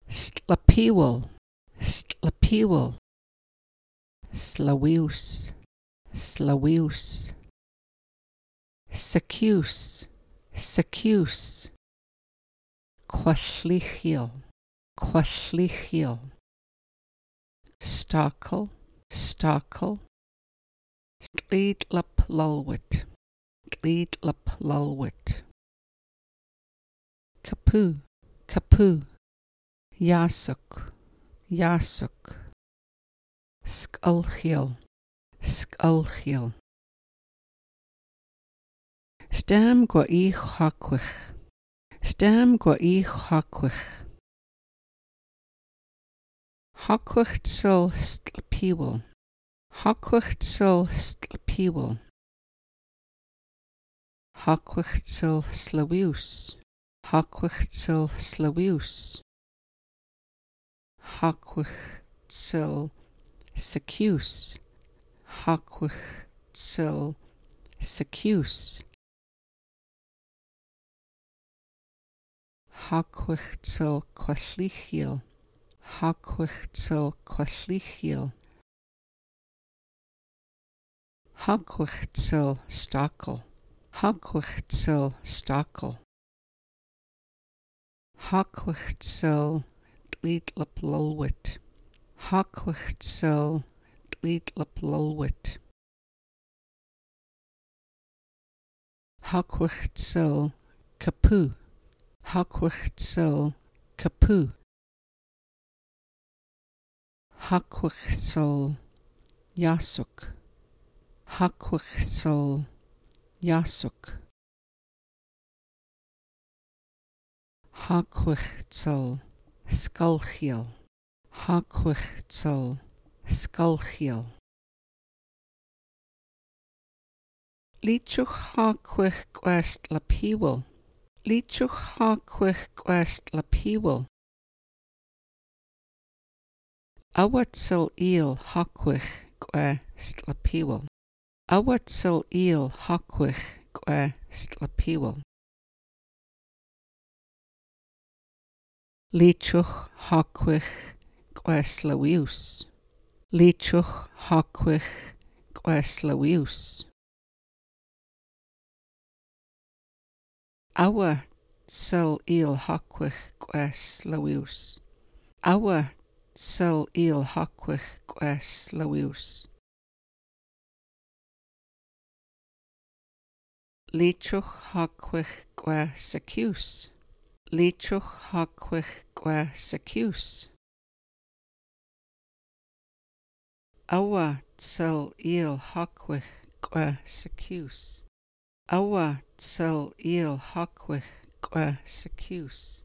Slapiwal, slapiwal. Slawius, slawius. Secuse, secuse. Quallichial, quallichial. Starkle, starkle. Gleedlap lulwit, gleedlap lulwit. Kapoo, kapoo. Yasuk, yasuk. Skulchiel, skulchiel. Stam go ich hakwich, stam go ich hakwich. Hakwich sul stlpiwal, hakwich sul stlpiwal. Hakwich sul slawius, hakwich sul slawius. Hakwich sul secuse, hakwich sul secuse. Hakwich sul quallichial, hakwich sul quallichial. Hakwich sul starkle, hakwich sul starkle. Hakwich sul gleedlap lulwit, hakwich sul gleedlap lulwit. Hakwich sul kapoo, hakwich sul kapoo. Hakwich sul yasuk, hakwich sul yasuk. Hakwich sul skulchiel, hakwich sul skulchiel. Lichuch hakwich gwest lapiwal, lichuch hakwich gwest lapiwal. Awat sul eel hakwich gwest lapiwal, awat sul eel hakwich gwest lapiwal. Lichuch hakwich gwest lawius, lichuch hakwich gwest lawius. Awa sul eel hakwich gwest lawius, awa sul eel hakwich gwest lawius. Lichuch hakwich gwest secuse, lichuch hakwich gwest secuse. Awa sul eel hakwich gwest secuse, awa sul eel hakwich gwest secuse.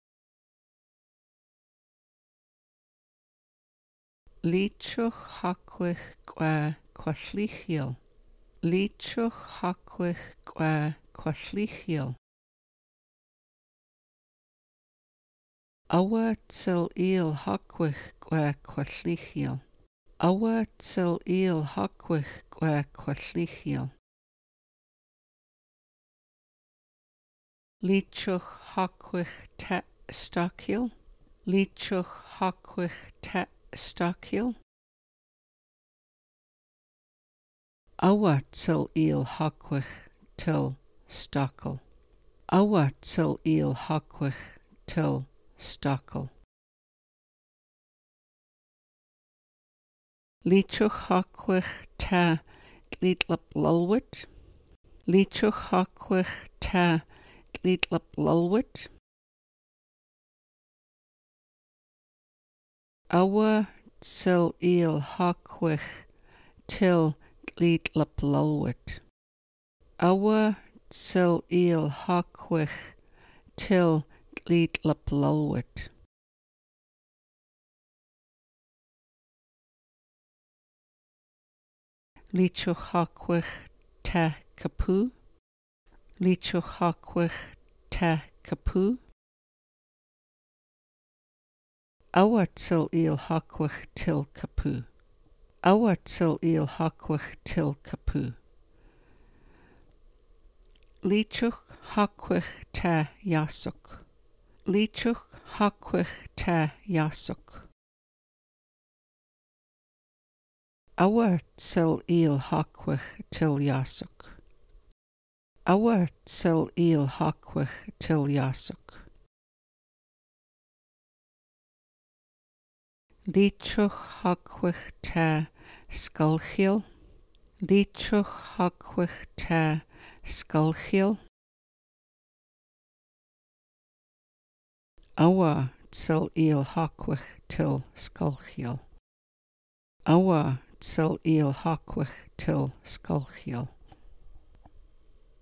Lichuch hakwich gwest quallichial, lichuch hakwich gwest quallichial. Awa sul eel hakwich gwest quallichial, awa sul eel hakwich gwest quallichial. Lichuch hakwich te starkiel, lichuch hakwich te starkiel. Awa sul eel hakwich til starkle, awa sul eel hakwich til starkle. Lichuch hakwich te gleedlap lulwit, lichuch hakwich te gleedlap lulwit. Awa sul eel hakwich til gleedlap lulwit, awa sul eel hakwich til gleedlap lulwit. Lichuch hakwich te kapoo, lichuch hakwich te kapoo. Awa sul eel hakwich til kapoo, awa sul eel hakwich til kapoo. Lichuch hakwich te yasuk, Líteach hacuich te jasuk. Awa sil il hacuich til jasuk. Awa sil il hacuich til jasuk. Líteach hacuich te skulchiel. Líteach hacuich te skulchiel. Awa sil il hacuich til skulchiel. Awa sil il hacuich til skulchiel.